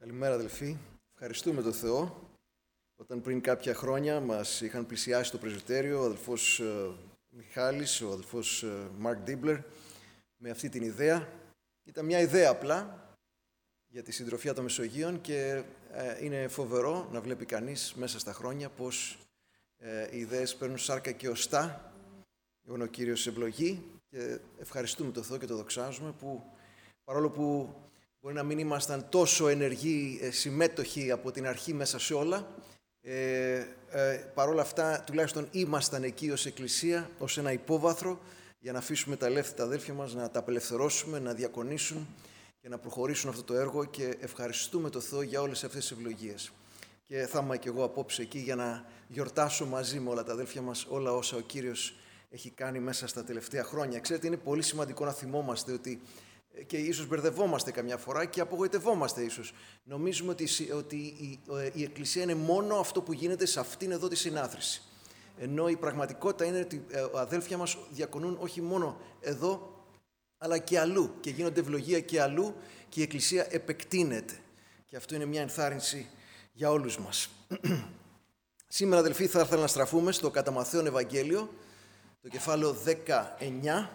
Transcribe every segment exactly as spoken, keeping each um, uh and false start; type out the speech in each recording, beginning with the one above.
Καλημέρα αδελφοί. Ευχαριστούμε τον Θεό. Όταν πριν κάποια χρόνια μας είχαν πλησιάσει στο πρεσβυτέριο ο αδελφός ε, Μιχάλης, ο αδελφός ε, Μάρκ Ντίμπλερ με αυτή την ιδέα. Ήταν μια ιδέα απλά για τη συντροφιά των Μεσογείων και ε, είναι φοβερό να βλέπει κανείς μέσα στα χρόνια πως ε, οι ιδέες παίρνουν σάρκα και οστά. Είναι ο Κύριος ευλογεί και ευχαριστούμε τον Θεό και το δοξάζουμε που παρόλο που μπορεί να μην ήμασταν τόσο ενεργοί, ε, συμμέτοχοι από την αρχή μέσα σε όλα, ε, ε, παρόλα αυτά τουλάχιστον ήμασταν εκεί ως Εκκλησία, ως ένα υπόβαθρο για να αφήσουμε τα ελεύθερα αδέλφια μας να τα απελευθερώσουμε, να διακονήσουν και να προχωρήσουν αυτό το έργο και ευχαριστούμε τον Θεό για όλες αυτές τις ευλογίες. Και θα είμαι και εγώ απόψε εκεί για να γιορτάσω μαζί με όλα τα αδέλφια μας όλα όσα ο Κύριος έχει κάνει μέσα στα τελευταία χρόνια. Ξέρετε, είναι πολύ σημαντικό να θυμόμαστε ότι και ίσως μπερδευόμαστε καμιά φορά και απογοητευόμαστε ίσως. Νομίζουμε ότι, ότι η, η Εκκλησία είναι μόνο αυτό που γίνεται σε αυτήν εδώ τη συνάθρηση. Ενώ η πραγματικότητα είναι ότι οι αδέλφια μας διακονούν όχι μόνο εδώ, αλλά και αλλού. Και γίνονται ευλογία και αλλού και η Εκκλησία επεκτείνεται. Και αυτό είναι μια ενθάρρυνση για όλους μας. Σήμερα, αδελφοί, θα ήθελα να στραφούμε στο κατά Μαθαίον Ευαγγέλιο, το κεφάλαιο δεκαεννιά,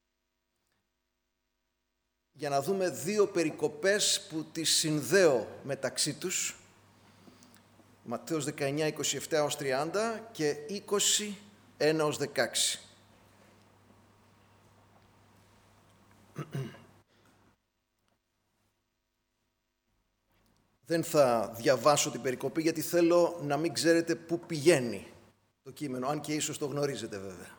για να δούμε δύο περικοπές που τις συνδέω μεταξύ τους. Ματθαίος δεκαεννιά, είκοσι επτά έως τριάντα και είκοσι ένα έως δεκαέξι. Δεν θα διαβάσω την περικοπή γιατί θέλω να μην ξέρετε πού πηγαίνει το κείμενο, αν και ίσως το γνωρίζετε βέβαια.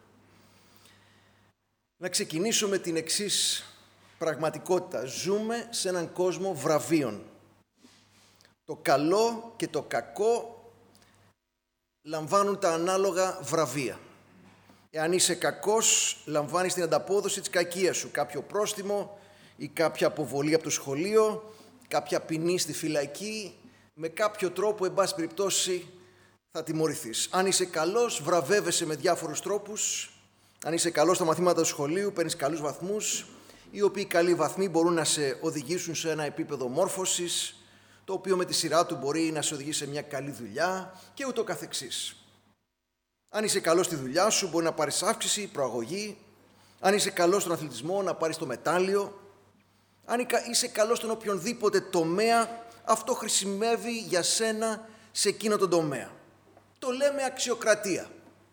Να ξεκινήσω με την εξής πραγματικότητα. Ζούμε σε έναν κόσμο βραβείων. Το καλό και το κακό λαμβάνουν τα ανάλογα βραβεία. Εάν είσαι κακός, λαμβάνεις την ανταπόδοση της κακίας σου. Κάποιο πρόστιμο ή κάποια αποβολή από το σχολείο, κάποια ποινή στη φυλακή, με κάποιο τρόπο, εν πάση περιπτώσει, θα τιμωρηθείς. Αν είσαι καλός, βραβεύεσαι με διάφορους τρόπους. Αν είσαι καλός στα μαθήματα του σχολείου, παίρνεις καλούς βαθμούς, οι οποίοι καλοί βαθμοί μπορούν να σε οδηγήσουν σε ένα επίπεδο μόρφωσης, το οποίο με τη σειρά του μπορεί να σε οδηγήσει σε μια καλή δουλειά και ούτω καθεξής. Αν είσαι καλός στη δουλειά σου, μπορεί να πάρεις αύξηση, προαγωγή. Αν είσαι καλός στον αθλητισμό, να πάρεις το μετάλλιο. Αν είσαι καλός στον οποιονδήποτε τομέα, αυτό χρησιμεύει για σένα σε εκείνο τον τομέα. Το λέμε αξιοκρατία.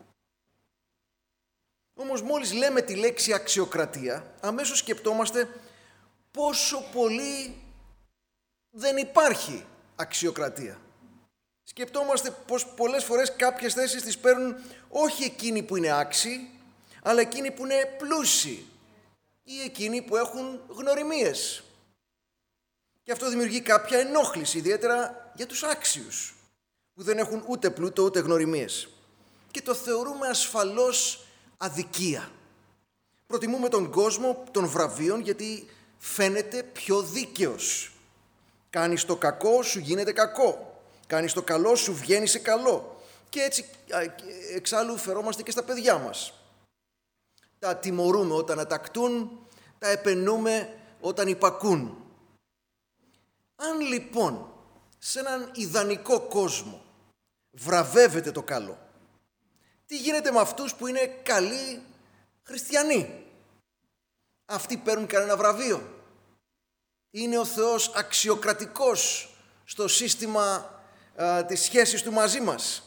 Όμως μόλις λέμε τη λέξη αξιοκρατία, αμέσως σκεπτόμαστε πόσο πολύ δεν υπάρχει αξιοκρατία. Σκεπτόμαστε πως πολλές φορές κάποιες θέσεις τις παίρνουν όχι εκείνοι που είναι άξιοι, αλλά εκείνοι που είναι πλούσιοι ή εκείνοι που έχουν γνωριμίες. Και αυτό δημιουργεί κάποια ενόχληση, ιδιαίτερα για τους άξιους, που δεν έχουν ούτε πλούτο ούτε γνωριμίες. Και το θεωρούμε ασφαλώς αδικία. Προτιμούμε τον κόσμο των βραβείων γιατί φαίνεται πιο δίκαιος. Κάνεις το κακό, σου γίνεται κακό. Κάνεις το καλό, σου βγαίνει σε καλό. Και έτσι εξάλλου φερόμαστε και στα παιδιά μας. Τα τιμωρούμε όταν ατακτούν, τα επενούμε όταν υπακούν. Αν λοιπόν σε έναν ιδανικό κόσμο βραβεύεται το καλό, τι γίνεται με αυτούς που είναι καλοί χριστιανοί? Αυτοί παίρνουν κανένα βραβείο? Είναι ο Θεός αξιοκρατικός στο σύστημα α, της σχέσης του μαζί μας?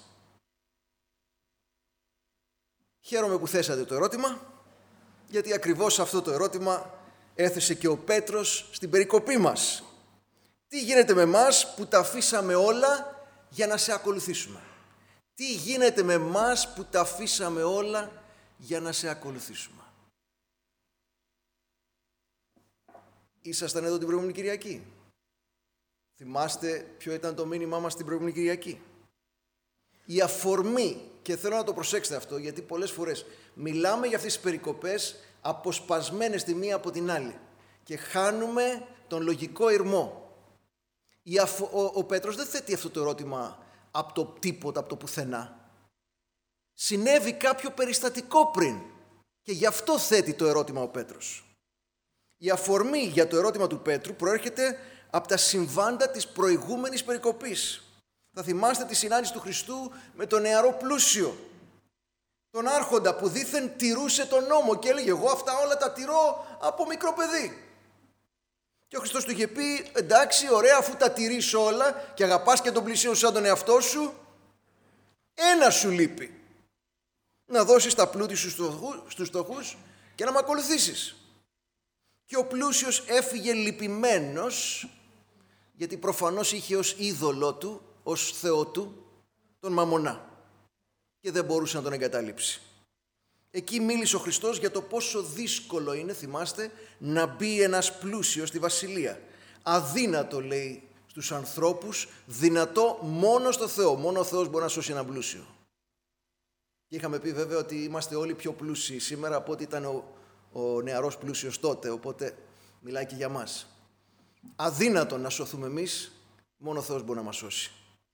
Χαίρομαι που θέσατε το ερώτημα, γιατί ακριβώς αυτό το ερώτημα έθεσε και ο Πέτρος στην περικοπή μας. Τι γίνεται με εμάς που τα αφήσαμε όλα για να σε ακολουθήσουμε? Τι γίνεται με εμάς που τα αφήσαμε όλα για να σε ακολουθήσουμε? Ήσασταν εδώ την προηγούμενη Κυριακή? Θυμάστε ποιο ήταν το μήνυμά μας την προηγούμενη Κυριακή? Η αφορμή, και θέλω να το προσέξετε αυτό, γιατί πολλές φορές μιλάμε για αυτές τις περικοπές αποσπασμένες τη μία από την άλλη και χάνουμε τον λογικό ηρμό. Η αφο... ο, ο Πέτρος δεν θέτει αυτό το ερώτημα από το τίποτα, από το πουθενά. Συνέβη κάποιο περιστατικό πριν και γι' αυτό θέτει το ερώτημα ο Πέτρος. Η αφορμή για το ερώτημα του Πέτρου προέρχεται από τα συμβάντα της προηγούμενης περικοπής. Θα θυμάστε τη συνάντηση του Χριστού με τον νεαρό πλούσιο, τον άρχοντα που δήθεν τηρούσε τον νόμο και έλεγε εγώ αυτά όλα τα τηρώ από μικρό παιδί. Και ο Χριστός του είχε πει εντάξει ωραία, αφού τα τηρείς όλα και αγαπάς και τον πλησίον σαν τον εαυτό σου, ένα σου λείπει, να δώσεις τα πλούτη σου στους φτωχούς και να με ακολουθήσεις. Και ο πλούσιος έφυγε λυπημένος, γιατί προφανώς είχε ως είδωλό του, ως Θεό του, τον Μαμμονά και δεν μπορούσε να τον εγκαταλείψει. Εκεί μίλησε ο Χριστός για το πόσο δύσκολο είναι, θυμάστε, να μπει ένας πλούσιος στη βασιλεία. Αδύνατο, λέει, στους ανθρώπους, δυνατό μόνο στο Θεό. Μόνο ο Θεός μπορεί να σώσει έναν πλούσιο. Και είχαμε πει βέβαια ότι είμαστε όλοι πιο πλούσιοι σήμερα από ό,τι ήταν ο, ο νεαρός πλούσιος τότε, οπότε μιλάει και για μας. Αδύνατο να σωθούμε εμείς, μόνο ο Θεός μπορεί να μας σώσει.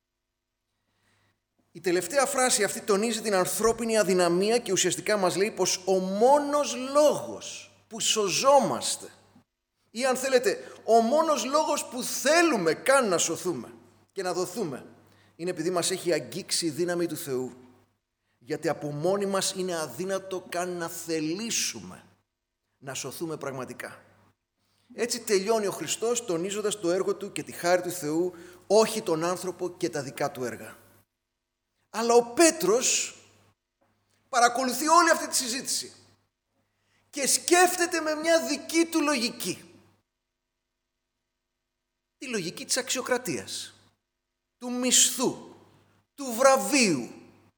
Η τελευταία φράση αυτή τονίζει την ανθρώπινη αδυναμία και ουσιαστικά μας λέει πως ο μόνος λόγος που σωζόμαστε ή αν θέλετε ο μόνος λόγος που θέλουμε καν να σωθούμε και να δοθούμε είναι επειδή μας έχει αγγίξει η δύναμη του Θεού, γιατί από μόνοι μας είναι αδύνατο καν να θελήσουμε να σωθούμε πραγματικά. Έτσι τελειώνει ο Χριστός τονίζοντας το έργο του και τη χάρη του Θεού, όχι τον άνθρωπο και τα δικά του έργα. Αλλά ο Πέτρος παρακολουθεί όλη αυτή τη συζήτηση και σκέφτεται με μια δική του λογική. Τη λογική της αξιοκρατίας, του μισθού, του βραβείου,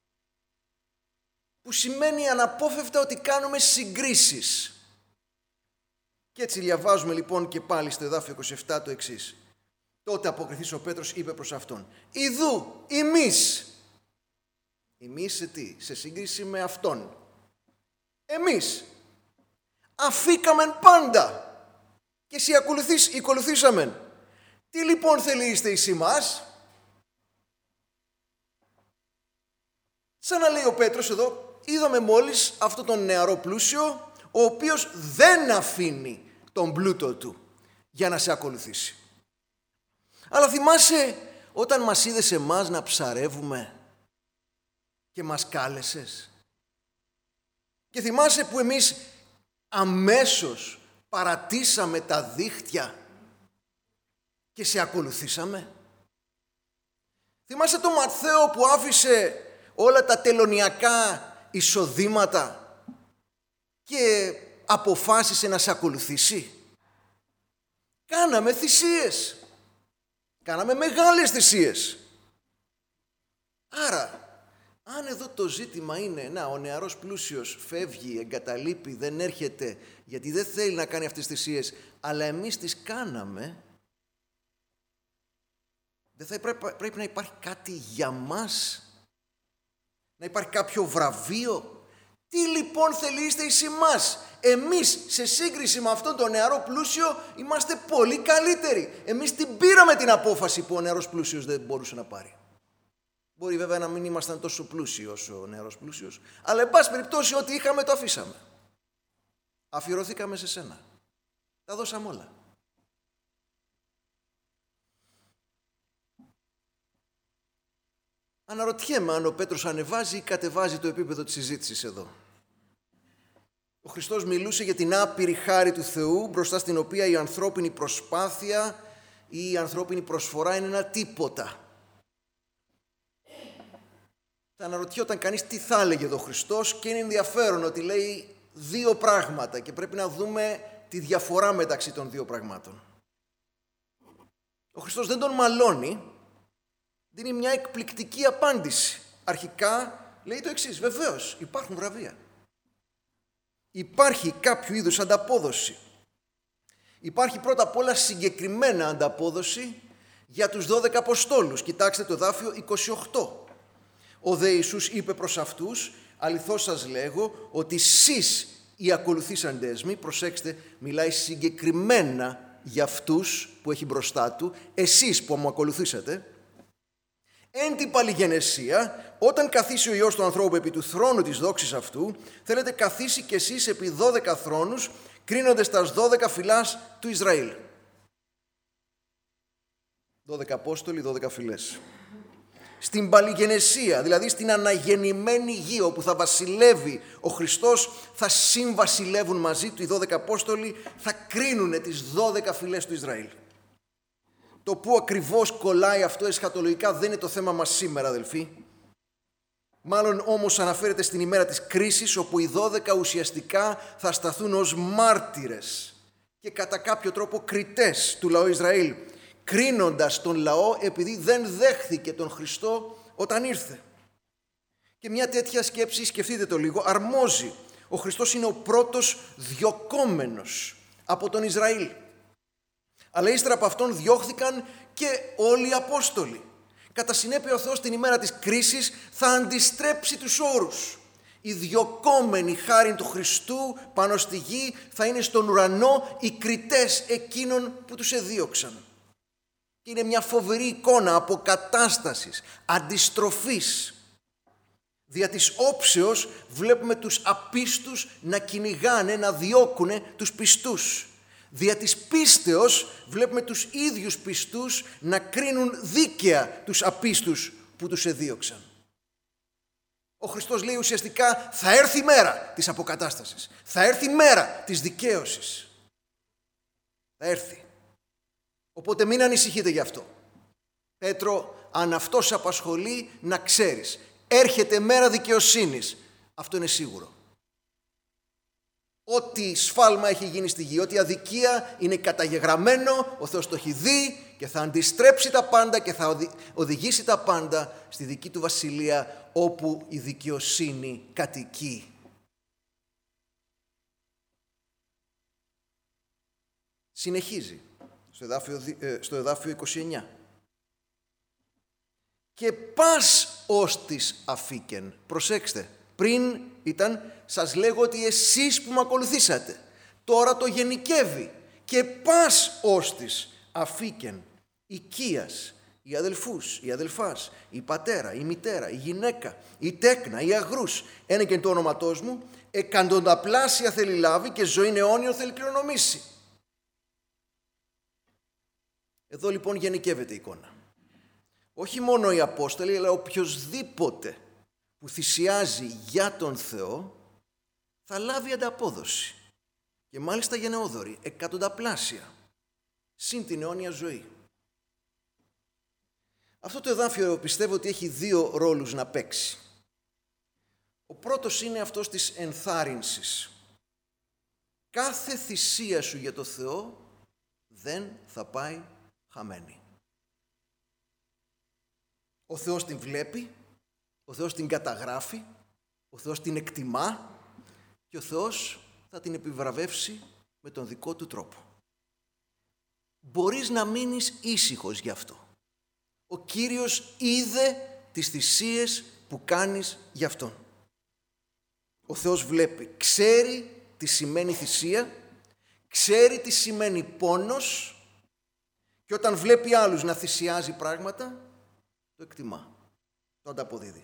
που σημαίνει αναπόφευκτα ότι κάνουμε συγκρίσεις. Και έτσι διαβάζουμε λοιπόν και πάλι στο εδάφιο είκοσι επτά το εξής. Τότε αποκριθής ο Πέτρος είπε προς αυτόν, «Ιδού, εμείς». Εμείς σε τι, σε σύγκριση με αυτόν. Εμείς αφήκαμεν πάντα και εσύ ακολουθείς, ακολουθήσαμεν. Τι λοιπόν θελείστε εις εμάς? Σαν να λέει ο Πέτρος εδώ, είδαμε μόλις αυτό τον νεαρό πλούσιο, ο οποίος δεν αφήνει τον πλούτο του για να σε ακολουθήσει. Αλλά θυμάσαι όταν μας είδες εμάς να ψαρεύουμε και μας κάλεσες? Και θυμάσαι που εμείς αμέσως παρατήσαμε τα δίχτυα και σε ακολουθήσαμε? Θυμάσαι τον Ματθαίο που άφησε όλα τα τελωνιακά εισοδήματα και αποφάσισε να σε ακολουθήσει? Κάναμε θυσίες. Κάναμε μεγάλες θυσίες. Άρα, αν εδώ το ζήτημα είναι, να, ο νεαρός πλούσιος φεύγει, εγκαταλείπει, δεν έρχεται, γιατί δεν θέλει να κάνει αυτές τις θυσίες, αλλά εμείς τις κάναμε, δεν θα πρέπει, πρέπει να υπάρχει κάτι για μας, να υπάρχει κάποιο βραβείο? Τι λοιπόν θελείστε εις εμάς? Εμείς σε σύγκριση με αυτόν τον νεαρό πλούσιο είμαστε πολύ καλύτεροι. Εμείς την πήραμε την απόφαση που ο νεαρός πλούσιος δεν μπορούσε να πάρει. Μπορεί βέβαια να μην ήμασταν τόσο πλούσιοι όσο ο νεαρός πλούσιος, αλλά εν πάση περιπτώσει ό,τι είχαμε το αφήσαμε. Αφιερωθήκαμε σε σένα. Τα δώσαμε όλα. Αναρωτιέμαι αν ο Πέτρος ανεβάζει ή κατεβάζει το επίπεδο της συζήτησης εδώ. Ο Χριστός μιλούσε για την άπειρη χάρη του Θεού, μπροστά στην οποία η ανθρώπινη προσπάθεια ή η ανθρώπινη προσφορά είναι ένα τίποτα. Θα αναρωτιόταν κανείς τι θα έλεγε εδώ ο Χριστός, και είναι ενδιαφέρον ότι λέει δύο πράγματα και πρέπει να δούμε τη διαφορά μεταξύ των δύο πραγμάτων. Ο Χριστός δεν τον μαλώνει, δίνει μια εκπληκτική απάντηση. Αρχικά λέει το εξής, βεβαίως υπάρχουν βραβεία. Υπάρχει κάποιο είδους ανταπόδοση. Υπάρχει πρώτα απ' όλα συγκεκριμένα ανταπόδοση για τους δώδεκα Αποστόλους. Κοιτάξτε το εδάφιο είκοσι οκτώ. Ο δε Ιησούς είπε προς αυτούς, αληθώς σας λέγω ότι σεις οι ακολουθήσαντες μη, προσέξτε, μιλάει συγκεκριμένα για αυτούς που έχει μπροστά του, εσείς που μου ακολουθήσατε, εν την παλιγενεσία, όταν καθίσει ο Υιός του ανθρώπου επί του θρόνου της δόξης αυτού, θέλετε καθίσει κι εσείς επί δώδεκα θρόνους, κρίνοντες τας δώδεκα φυλάς του Ισραήλ. δώδεκα Απόστολοι, δώδεκα φυλές. Στην παλιγενεσία, δηλαδή στην αναγεννημένη γη, όπου θα βασιλεύει ο Χριστός, θα συμβασιλεύουν μαζί του οι δώδεκα Απόστολοι, θα κρίνουν τις δώδεκα φυλές του Ισραήλ. Το που ακριβώς κολλάει αυτό εσχατολογικά δεν είναι το θέμα μας σήμερα, αδελφοί. Μάλλον όμως αναφέρεται στην ημέρα της κρίσης, όπου οι δώδεκα ουσιαστικά θα σταθούν ως μάρτυρες και κατά κάποιο τρόπο κριτές του λαού Ισραήλ, κρίνοντας τον λαό επειδή δεν δέχθηκε τον Χριστό όταν ήρθε. Και μια τέτοια σκέψη, σκεφτείτε το λίγο, αρμόζει. Ο Χριστός είναι ο πρώτος διωκόμενος από τον Ισραήλ. Αλλά ύστερα από αυτόν διώχθηκαν και όλοι οι Απόστολοι. Κατά συνέπεια ο Θεός την ημέρα της κρίσης θα αντιστρέψει τους όρους. Οι διωκόμενοι χάριν του Χριστού πάνω στη γη θα είναι στον ουρανό οι κριτές εκείνων που τους εδίωξαν. Και είναι μια φοβερή εικόνα αποκατάστασης, αντιστροφής. Δια της όψεως βλέπουμε τους απίστους να κυνηγάνε, να διώκουνε τους πιστούς. Δια της πίστεως βλέπουμε τους ίδιους πιστούς να κρίνουν δίκαια τους απίστους που τους εδίωξαν. Ο Χριστός λέει ουσιαστικά θα έρθει η μέρα της αποκατάστασης. Θα έρθει η μέρα της δικαίωσης. Θα έρθει. Οπότε μην ανησυχείτε γι' αυτό. Πέτρο, αν αυτό σε απασχολεί, να ξέρεις. Έρχεται μέρα δικαιοσύνης. Αυτό είναι σίγουρο. Ό,τι σφάλμα έχει γίνει στη γη, ό,τι αδικία είναι καταγεγραμμένο, ο Θεός το έχει δει και θα αντιστρέψει τα πάντα και θα οδηγήσει τα πάντα στη δική του βασιλεία, όπου η δικαιοσύνη κατοικεί. Συνεχίζει στο εδάφιο, στο εδάφιο είκοσι εννιά. Και πας ως της αφήκεν. Προσέξτε, πριν ήταν σας λέγω ότι εσείς που με ακολουθήσατε. Τώρα το γενικεύει. Και πας ως της αφήκεν. Οικίας, οι αδελφούς, οι αδελφάς, η πατέρα, η μητέρα, η γυναίκα, η τέκνα, οι αγρούς. Ένα και το όνοματός μου, εκατονταπλάσια θέλει λάβει και ζωή αιώνιον θέλει κληρονομήσει. Εδώ λοιπόν γενικεύεται η εικόνα. Όχι μόνο οι Απόστολοι, αλλά οποιοσδήποτε που θυσιάζει για τον Θεό θα λάβει ανταπόδοση. Και μάλιστα γενναιόδορη, εκατονταπλάσια, συν την αιώνια ζωή. Αυτό το εδάφιο πιστεύω ότι έχει δύο ρόλους να παίξει. Ο πρώτος είναι αυτός της ενθάρρυνσης. Κάθε θυσία σου για το Θεό δεν θα πάει χαμένη. Ο Θεός την βλέπει, ο Θεός την καταγράφει, ο Θεός την εκτιμά και ο Θεός θα την επιβραβεύσει με τον δικό του τρόπο. Μπορείς να μείνεις ήσυχος γι' αυτό. Ο Κύριος είδε τις θυσίες που κάνεις γι' Αυτόν. Ο Θεός βλέπει, ξέρει τι σημαίνει θυσία, ξέρει τι σημαίνει πόνος και όταν βλέπει άλλους να θυσιάζει πράγματα, το εκτιμά, το ανταποδίδει.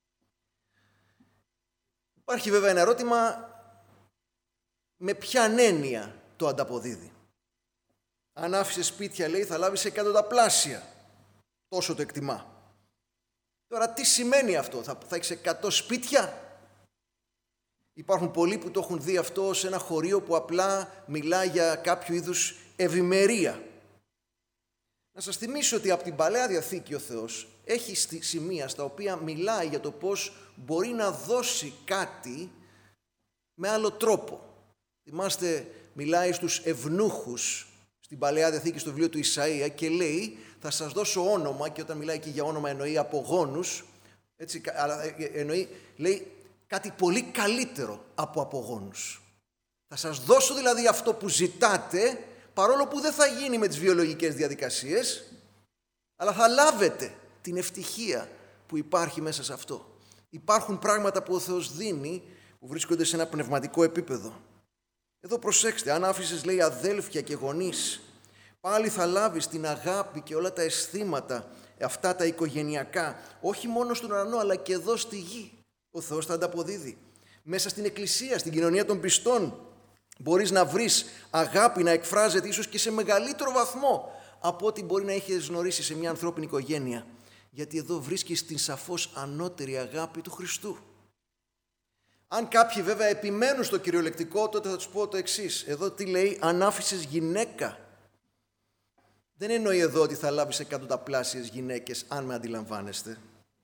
Υπάρχει βέβαια ένα ερώτημα, με ποια έννοια το ανταποδίδει. Αν άφησες σπίτια, λέει, θα λάβεις εκατονταπλάσια. Τόσο το εκτιμά. Τώρα τι σημαίνει αυτό, θα, θα έχεις εκατό σπίτια? Υπάρχουν πολλοί που το έχουν δει αυτό σε ένα χωρίο που απλά μιλά για κάποιο είδους ευημερία. Να σας θυμίσω ότι από την Παλαιά Διαθήκη ο Θεός έχει σημεία στα οποία μιλάει για το πώς μπορεί να δώσει κάτι με άλλο τρόπο. Θυμάστε, μιλάει στους ευνούχους στην Παλαιά Διαθήκη στο βιβλίο του Ισαΐα και λέει θα σας δώσω όνομα, και όταν μιλάει και για όνομα εννοεί απογόνους, έτσι, αλλά εννοεί, λέει κάτι πολύ καλύτερο από απογόνους. Θα σας δώσω δηλαδή αυτό που ζητάτε, παρόλο που δεν θα γίνει με τις βιολογικές διαδικασίες, αλλά θα λάβετε την ευτυχία που υπάρχει μέσα σε αυτό. Υπάρχουν πράγματα που ο Θεός δίνει που βρίσκονται σε ένα πνευματικό επίπεδο. Εδώ προσέξτε, αν άφησες, λέει, αδέλφια και γονείς, πάλι θα λάβεις την αγάπη και όλα τα αισθήματα, αυτά τα οικογενειακά, όχι μόνο στον ουρανό, αλλά και εδώ στη γη. Ο Θεός θα ανταποδίδει. Μέσα στην Εκκλησία, στην κοινωνία των πιστών, μπορείς να βρεις αγάπη να εκφράζεται ίσως και σε μεγαλύτερο βαθμό από ό,τι μπορεί να έχεις γνωρίσει σε μια ανθρώπινη οικογένεια. Γιατί εδώ βρίσκεις την σαφώς ανώτερη αγάπη του Χριστού. Αν κάποιοι βέβαια επιμένουν στο κυριολεκτικό, τότε θα τους πω το εξής. Εδώ τι λέει, αν άφησες γυναίκα. Δεν εννοεί εδώ ότι θα λάβεις εκατονταπλάσιες γυναίκες, αν με αντιλαμβάνεστε.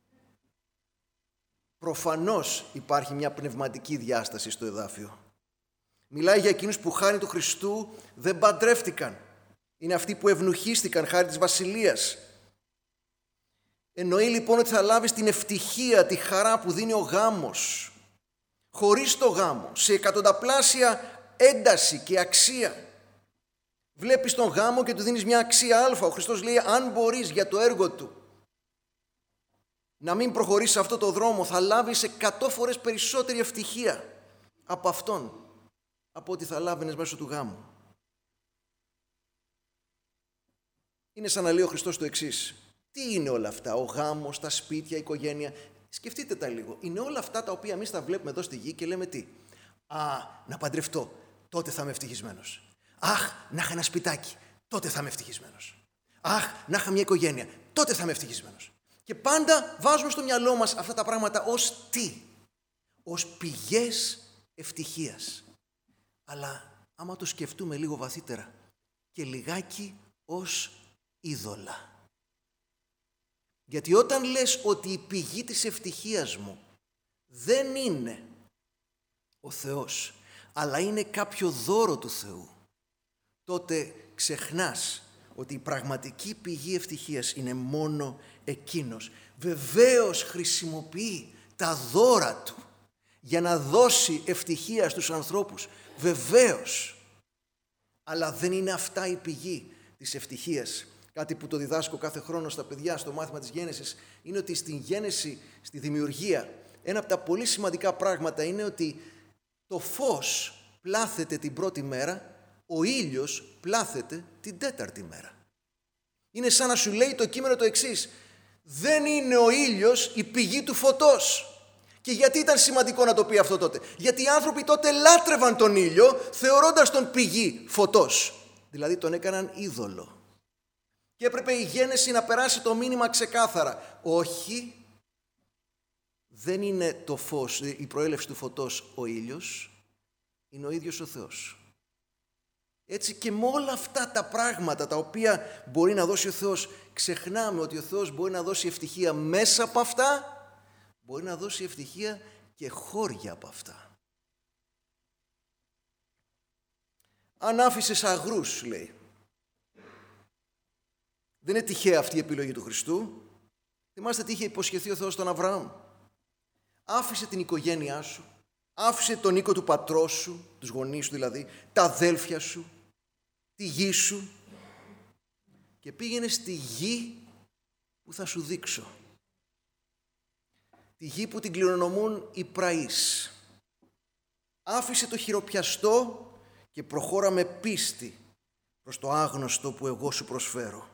Προφανώς υπάρχει μια πνευματική διάσταση στο εδάφιο. Μιλάει για εκείνους που χάρη του Χριστού δεν παντρεύτηκαν. Είναι αυτοί που ευνουχίστηκαν χάρη της Βασιλείας. Εννοεί λοιπόν ότι θα λάβεις την ευτυχία, τη χαρά που δίνει ο γάμος. Χωρίς το γάμο, σε εκατονταπλάσια ένταση και αξία. Βλέπεις τον γάμο και του δίνεις μια αξία αλφα. Ο Χριστός λέει, αν μπορείς για το έργο του να μην προχωρήσεις σε αυτό το δρόμο, θα λάβεις εκατό φορές περισσότερη ευτυχία από αυτόν, από ό,τι θα λάβαινες μέσω του γάμου. Είναι σαν να λέει ο Χριστός το εξής. Τι είναι όλα αυτά, ο γάμος, τα σπίτια, η οικογένεια? Σκεφτείτε τα λίγο. Είναι όλα αυτά τα οποία εμείς τα βλέπουμε εδώ στη γη και λέμε τι? Α, να παντρευτώ, τότε θα είμαι ευτυχισμένος. Αχ, να είχα ένα σπιτάκι, τότε θα είμαι ευτυχισμένος. Αχ, να είχα μια οικογένεια, τότε θα είμαι ευτυχισμένος. Και πάντα βάζουμε στο μυαλό μας αυτά τα πράγματα ως τι? Ως πηγές ευτυχίας. Αλλά άμα το σκεφτούμε λίγο βαθύτερα και λιγάκι ως είδωλα. Γιατί όταν λες ότι η πηγή της ευτυχίας μου δεν είναι ο Θεός, αλλά είναι κάποιο δώρο του Θεού, τότε ξεχνάς ότι η πραγματική πηγή ευτυχίας είναι μόνο εκείνος. Βεβαίως χρησιμοποιεί τα δώρα του για να δώσει ευτυχία στους ανθρώπους. Βεβαίως. Αλλά δεν είναι αυτά η πηγή της ευτυχίας. Κάτι που το διδάσκω κάθε χρόνο στα παιδιά στο μάθημα της Γένεσης είναι ότι στην Γένεση, στη δημιουργία, ένα από τα πολύ σημαντικά πράγματα είναι ότι το φως πλάθεται την πρώτη μέρα, ο ήλιος πλάθεται την τέταρτη μέρα. Είναι σαν να σου λέει το κείμενο το εξής. Δεν είναι ο ήλιος η πηγή του φωτός. Και γιατί ήταν σημαντικό να το πει αυτό τότε? Γιατί οι άνθρωποι τότε λάτρευαν τον ήλιο θεωρώντας τον πηγή φωτός. Δηλαδή τον έκαναν είδωλο. Και έπρεπε η Γένεση να περάσει το μήνυμα ξεκάθαρα. Όχι, δεν είναι το φως, η προέλευση του φωτός ο ήλιος, είναι ο ίδιος ο Θεός. Έτσι και με όλα αυτά τα πράγματα τα οποία μπορεί να δώσει ο Θεός, ξεχνάμε ότι ο Θεός μπορεί να δώσει ευτυχία μέσα από αυτά, μπορεί να δώσει ευτυχία και χώρια από αυτά. Αν άφησες αγρούς, λέει. Δεν είναι τυχαία αυτή η επιλογή του Χριστού. Θυμάστε τι είχε υποσχεθεί ο Θεός στον Αβραάμ. Άφησε την οικογένειά σου, άφησε τον οίκο του πατρός σου, τους γονείς σου δηλαδή, τα αδέλφια σου, τη γη σου και πήγαινε στη γη που θα σου δείξω. Τη γη που την κληρονομούν οι πραείς. Άφησε το χειροπιαστό και προχώρα με πίστη προς το άγνωστο που εγώ σου προσφέρω.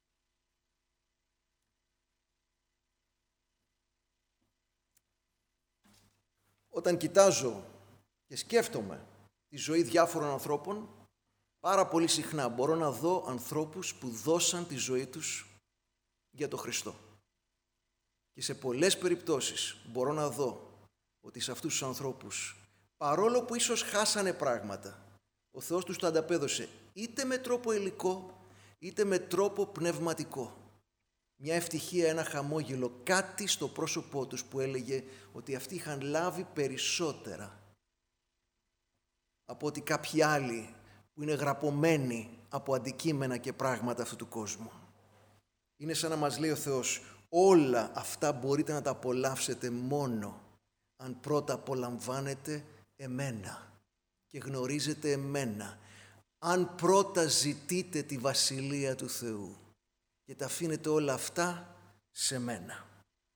Όταν κοιτάζω και σκέφτομαι τη ζωή διάφορων ανθρώπων, πάρα πολύ συχνά μπορώ να δω ανθρώπους που δώσαν τη ζωή τους για τον Χριστό. Και σε πολλές περιπτώσεις μπορώ να δω ότι σε αυτούς τους ανθρώπους, παρόλο που ίσως χάσανε πράγματα, ο Θεός τους το ανταπέδωσε είτε με τρόπο υλικό, είτε με τρόπο πνευματικό. Μια ευτυχία, ένα χαμόγελο, κάτι στο πρόσωπό τους που έλεγε ότι αυτοί είχαν λάβει περισσότερα από ότι κάποιοι άλλοι που είναι γραπωμένοι από αντικείμενα και πράγματα αυτού του κόσμου. Είναι σαν να μας λέει ο Θεός, όλα αυτά μπορείτε να τα απολαύσετε μόνο αν πρώτα απολαμβάνετε εμένα και γνωρίζετε εμένα. Αν πρώτα ζητείτε τη Βασιλεία του Θεού και τα αφήνετε όλα αυτά σε μένα.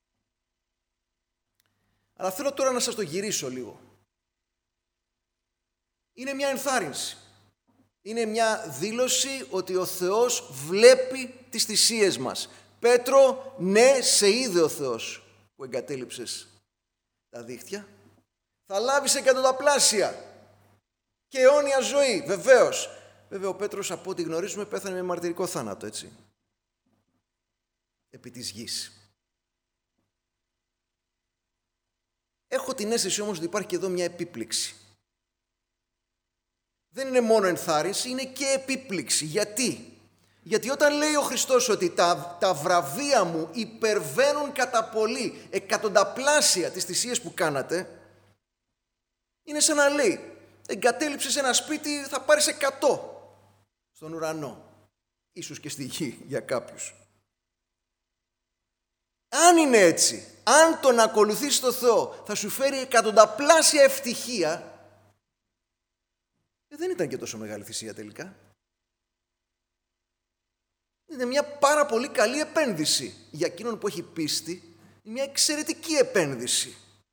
Αλλά θέλω τώρα να σας το γυρίσω λίγο. Είναι μια ενθάρρυνση. Είναι μια δήλωση ότι ο Θεός βλέπει τις θυσίες μας. Πέτρο, ναι, σε είδε ο Θεός που εγκατέλειψες τα δίχτυα. Θα λάβεις εκατονταπλάσια και αιώνια ζωή, βεβαίως. Βέβαια ο Πέτρος, από ό,τι γνωρίζουμε, πέθανε με μαρτυρικό θάνατο, έτσι. Επί της γης. Έχω την αίσθηση όμως ότι υπάρχει και εδώ μια επίπληξη. Δεν είναι μόνο ενθάρρυνση, είναι και επίπληξη. Γιατί? Γιατί όταν λέει ο Χριστός ότι τα, τα βραβεία μου υπερβαίνουν κατά πολύ, εκατονταπλάσια τις θυσίες που κάνατε, είναι σαν να λέει, εγκατέλειψες ένα σπίτι, θα πάρεις εκατό στον ουρανό. Ίσως και στη γη για κάποιους. Αν είναι έτσι, αν τον ακολουθείς το Θεό θα σου φέρει εκατονταπλάσια ευτυχία, δεν ήταν και τόσο μεγάλη θυσία τελικά. Είναι μια πάρα πολύ καλή επένδυση. Για εκείνον που έχει πίστη, είναι μια εξαιρετική επένδυση.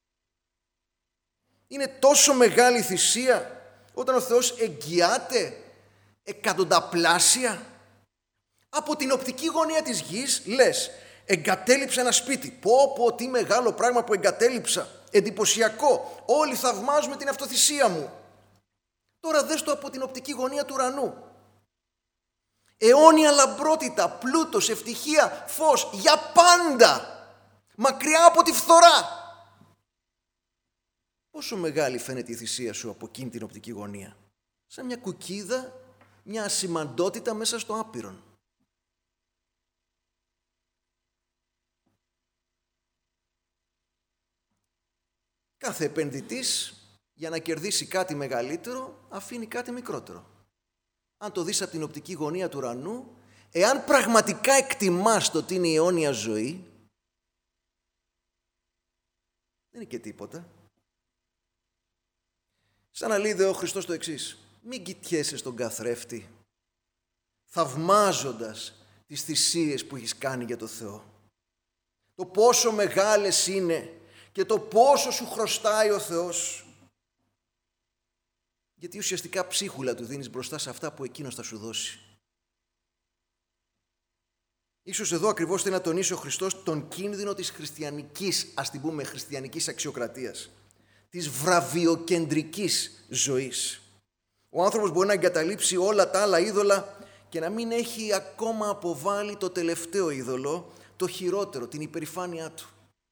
Είναι τόσο μεγάλη θυσία όταν ο Θεός εγγυάται εκατονταπλάσια. Από την οπτική γωνία της γης λες, εγκατέλειψα ένα σπίτι. Πω πω τι μεγάλο πράγμα που εγκατέλειψα. Εντυπωσιακό. Όλοι θαυμάζουμε την αυτοθυσία μου. Τώρα δες το από την οπτική γωνία του ουρανού. Αιώνια λαμπρότητα, πλούτος, ευτυχία, φως, για πάντα. Μακριά από τη φθορά. Πόσο μεγάλη φαίνεται η θυσία σου από εκείνη την οπτική γωνία. Σαν μια κουκίδα, μια ασημαντότητα μέσα στο άπειρον. Κάθε επενδυτής για να κερδίσει κάτι μεγαλύτερο αφήνει κάτι μικρότερο. Αν το δεις από την οπτική γωνία του ουρανού, εάν πραγματικά εκτιμάς το τι είναι η αιώνια ζωή, δεν είναι και τίποτα. Σαν να λέει δε ο Χριστός το εξής, μην κοιτιέσαι στον καθρέφτη, θαυμάζοντας τις θυσίες που έχεις κάνει για το Θεό. Το πόσο μεγάλες είναι και το πόσο σου χρωστάει ο Θεός. Γιατί ουσιαστικά ψίχουλα του δίνεις μπροστά σε αυτά που εκείνος θα σου δώσει. Ίσως εδώ ακριβώς θέλει να τονίσει ο Χριστός τον κίνδυνο της χριστιανικής, ας την πούμε χριστιανικής αξιοκρατίας, της βραβειοκεντρικής ζωής. Ο άνθρωπος μπορεί να εγκαταλείψει όλα τα άλλα είδωλα και να μην έχει ακόμα αποβάλει το τελευταίο είδωλο, το χειρότερο, την υπερηφάνειά του.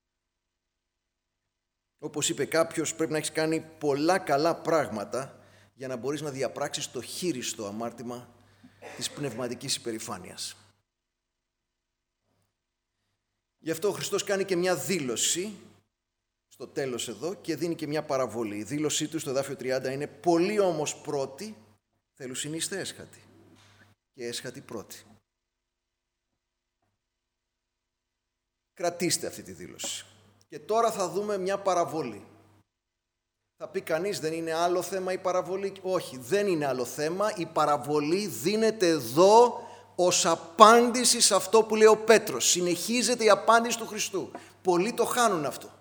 Όπως είπε κάποιος, πρέπει να έχεις κάνει πολλά καλά πράγματα για να μπορείς να διαπράξεις το χείριστο αμάρτημα της πνευματικής υπερηφάνειας. Γι' αυτό ο Χριστός κάνει και μια δήλωση στο τέλος εδώ και δίνει και μια παραβολή. Η δήλωσή του στο εδάφιο τριάντα είναι «Πολλοί όμως πρώτοι θέλουν είστε έσχατοι και έσχατοι πρώτοι». Κρατήστε αυτή τη δήλωση. Και τώρα θα δούμε μια παραβολή. Θα πει κανείς δεν είναι άλλο θέμα η παραβολή. Όχι, δεν είναι άλλο θέμα. Η παραβολή δίνεται εδώ ως απάντηση σε αυτό που λέει ο Πέτρος. Συνεχίζεται η απάντηση του Χριστού. Πολλοί το χάνουν αυτό.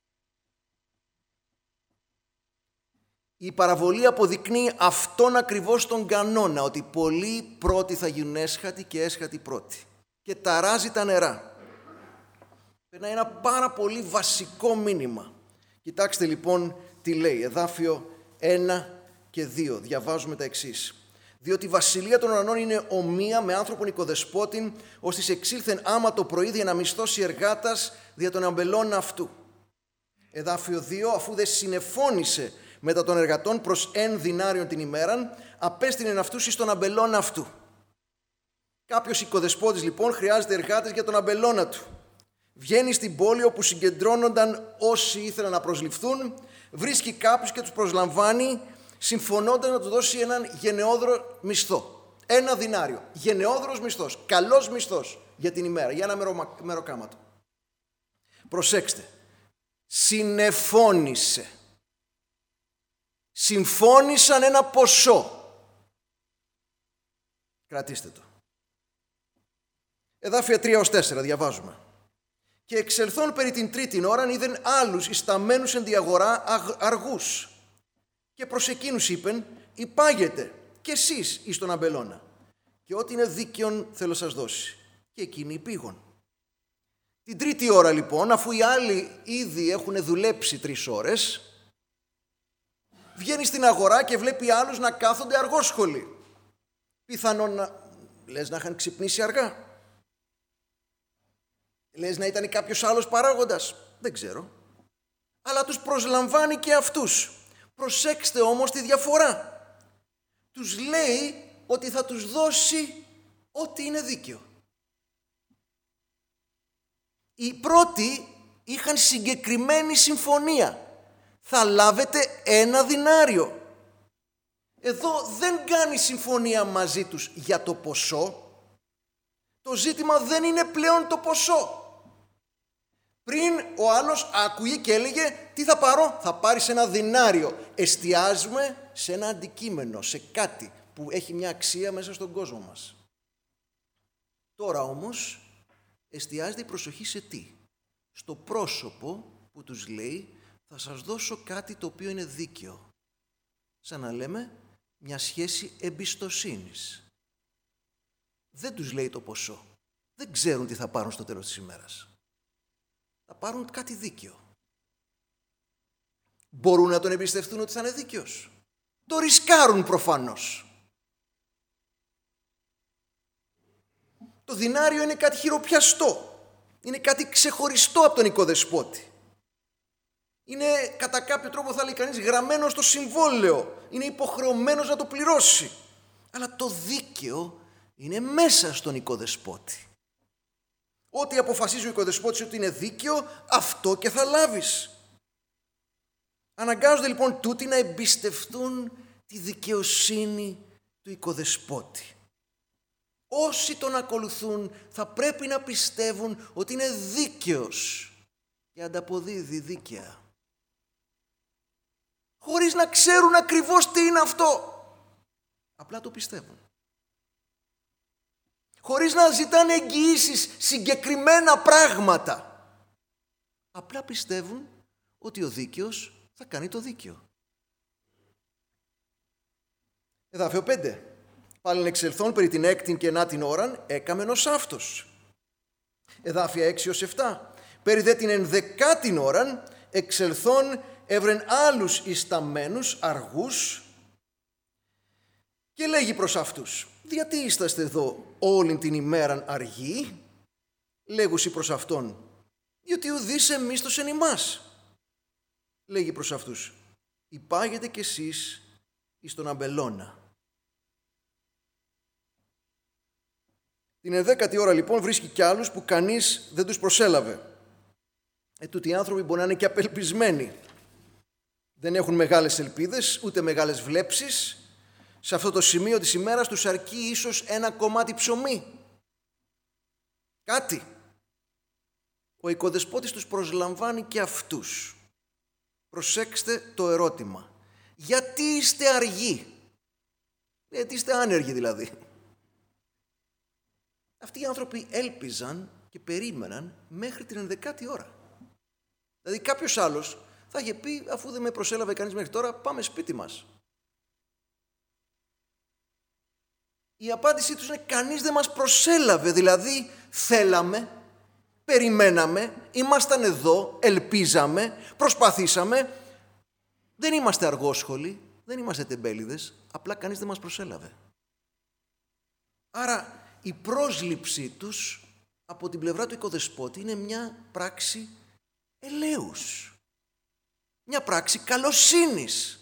Η παραβολή αποδεικνύει αυτόν ακριβώς τον κανόνα, ότι πολλοί πρώτοι θα γίνουν έσχατοι και έσχατοι πρώτοι. Και ταράζει τα νερά. Περνάει ένα πάρα πολύ βασικό μήνυμα. Κοιτάξτε λοιπόν τι λέει, εδάφιο ένα και δύο. Διαβάζουμε τα εξής. Διότι η βασιλεία των ουρανών είναι ομοία με άνθρωπον οικοδεσπότην, ώστις εξήλθεν άμα το πρωί για να μισθώσει εργάτας δια των αμπελών αυτού. Εδάφιο δύο. Αφού δε συνεφώνησε μετά των εργατών προς εν δινάριον την ημέραν, απέστειλεν αυτούς εις των αμπελών αυτού. Κάποιος οικοδεσπότης λοιπόν χρειάζεται εργάτες για τον αμπελώνα του. Βγαίνει στην πόλη όπου συγκεντρώνονταν όσοι ήθελαν να προσληφθούν, βρίσκει κάποιους και τους προσλαμβάνει, συμφωνώντας να του δώσει έναν γενναιόδωρο μισθό. Ένα δινάριο. Γενναιόδωρος μισθός. Καλός μισθός για την ημέρα, για ένα μερο, μεροκάματο. Προσέξτε. Συνεφώνησε. Συμφώνησαν ένα ποσό. Κρατήστε το. Εδάφια τρία έως τέσσερα διαβάζουμε. Και εξελθών περί την τρίτην ώραν είδεν άλλους ισταμένους εν τη αγορά αργούς. Και προς εκείνους είπεν, υπάγετε κι εσείς εις τον αμπελώνα. Και ό,τι είναι δίκαιον θέλω σας δώσει. Και εκείνοι υπήγον. Την τρίτη ώρα λοιπόν, αφού οι άλλοι ήδη έχουν δουλέψει τρεις ώρες, βγαίνει στην αγορά και βλέπει άλλους να κάθονται αργόσχολοι. Πιθανόν να, λες να είχαν ξυπνήσει αργά. Λες να ήταν κάποιος άλλος παράγοντας. Δεν ξέρω. Αλλά τους προσλαμβάνει και αυτούς. Προσέξτε όμως τη διαφορά. Τους λέει ότι θα τους δώσει ό,τι είναι δίκαιο. Οι πρώτοι είχαν συγκεκριμένη συμφωνία. Θα λάβετε ένα δινάριο. Εδώ δεν κάνει συμφωνία μαζί τους για το ποσό. Το ζήτημα δεν είναι πλέον το ποσό. Πριν ο άλλος άκουγε και έλεγε τι θα πάρω, θα πάρεις ένα δινάριο. Εστιάζουμε σε ένα αντικείμενο, σε κάτι που έχει μια αξία μέσα στον κόσμο μας. Τώρα όμως εστιάζεται η προσοχή σε τι? Στο πρόσωπο που τους λέει θα σας δώσω κάτι το οποίο είναι δίκαιο. Σαν να λέμε μια σχέση εμπιστοσύνης. Δεν τους λέει το ποσό. Δεν ξέρουν τι θα πάρουν στο τέλος της ημέρας. Θα πάρουν κάτι δίκαιο. Μπορούν να τον εμπιστευτούν ότι θα είναι δίκαιος? Το ρισκάρουν προφανώς. Το δινάριο είναι κάτι χειροπιαστό. Είναι κάτι ξεχωριστό από τον οικοδεσπότη. Είναι κατά κάποιο τρόπο, θα λέει κανείς, γραμμένο στο συμβόλαιο. Είναι υποχρεωμένος να το πληρώσει. Αλλά το δίκαιο είναι μέσα στον οικοδεσπότη. Ό,τι αποφασίζει ο οικοδεσπότης ότι είναι δίκαιο, αυτό και θα λάβεις. Αναγκάζονται λοιπόν τούτοι να εμπιστευτούν τη δικαιοσύνη του οικοδεσπότη. Όσοι τον ακολουθούν θα πρέπει να πιστεύουν ότι είναι δίκαιος και ανταποδίδει δίκαια. Χωρίς να ξέρουν ακριβώς τι είναι αυτό. Απλά το πιστεύουν. Χωρίς να ζητάνε εγγυήσεις, συγκεκριμένα πράγματα. Απλά πιστεύουν ότι ο δίκαιος θα κάνει το δίκαιο. Εδάφιο πέντε. Πάλιν εξελθών περί την έκτην και ενάτην ώραν έκαμεν ως αυτός. Εδάφια έξι ως επτά. Περί δε την ενδεκάτην ώραν εξελθών έβρεν άλλους ισταμένους αργούς και λέγει προς αυτούς, γιατί είσαστε εδώ όλην την ημέραν αργοί? Λέγουσι προς αυτόν, διότι ουδείς εμίσθος εν ημάς. Λέγει προς αυτούς, υπάγετε κι εσείς εις τον αμπελώνα. Την ενδέκατη ώρα λοιπόν βρίσκει κι άλλους που κανείς δεν τους προσέλαβε. Ε, τούτοι οι άνθρωποι μπορεί να είναι και απελπισμένοι. Δεν έχουν μεγάλες ελπίδες, ούτε μεγάλες βλέψεις. Σε αυτό το σημείο της ημέρας τους αρκεί ίσως ένα κομμάτι ψωμί. Κάτι. Ο οικοδεσπότης τους προσλαμβάνει και αυτούς. Προσέξτε το ερώτημα. Γιατί είστε αργοί? Γιατί είστε άνεργοι δηλαδή. Αυτοί οι άνθρωποι έλπιζαν και περίμεναν μέχρι την ενδεκάτη ώρα. Δηλαδή κάποιος άλλος θα είχε πει, αφού δεν με προσέλαβε κανείς μέχρι τώρα, πάμε σπίτι μας. Η απάντησή τους είναι, κανείς δεν μας προσέλαβε, δηλαδή θέλαμε, περιμέναμε, ήμασταν εδώ, ελπίζαμε, προσπαθήσαμε, δεν είμαστε αργόσχολοι, δεν είμαστε τεμπέληδες, απλά κανείς δεν μας προσέλαβε. Άρα η πρόσληψή τους από την πλευρά του οικοδεσπότη είναι μια πράξη ελέους. Μια πράξη καλοσύνης.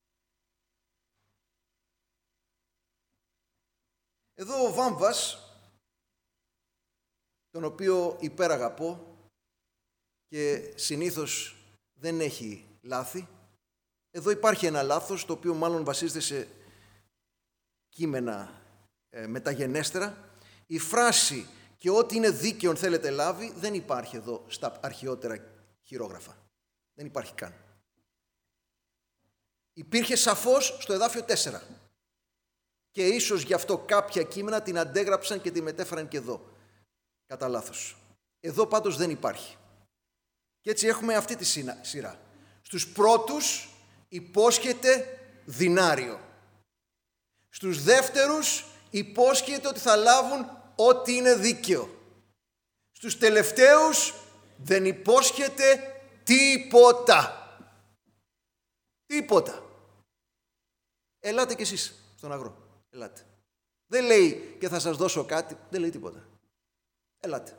Εδώ ο Βάμβας, τον οποίο υπεραγαπώ και συνήθως δεν έχει λάθη, εδώ υπάρχει ένα λάθος, το οποίο μάλλον βασίζεται σε κείμενα ε, μεταγενέστερα. Η φράση «και ό,τι είναι δίκαιον θέλετε λάβει» δεν υπάρχει εδώ στα αρχαιότερα χειρόγραφα. Δεν υπάρχει καν. Υπήρχε σαφώς στο εδάφιο τέσσερα. Και ίσως γι' αυτό κάποια κείμενα την αντέγραψαν και τη μετέφεραν και εδώ. Κατά λάθος. Εδώ πάντως δεν υπάρχει. Και έτσι έχουμε αυτή τη σειρά. Στους πρώτους υπόσχεται δινάριο. Στους δεύτερους υπόσχεται ότι θα λάβουν ό,τι είναι δίκαιο. Στους τελευταίους δεν υπόσχεται τίποτα. Τίποτα. Ελάτε κι εσείς στον αγρό. Ελάτε. Δεν λέει και θα σας δώσω κάτι, δεν λέει τίποτα. Ελάτε.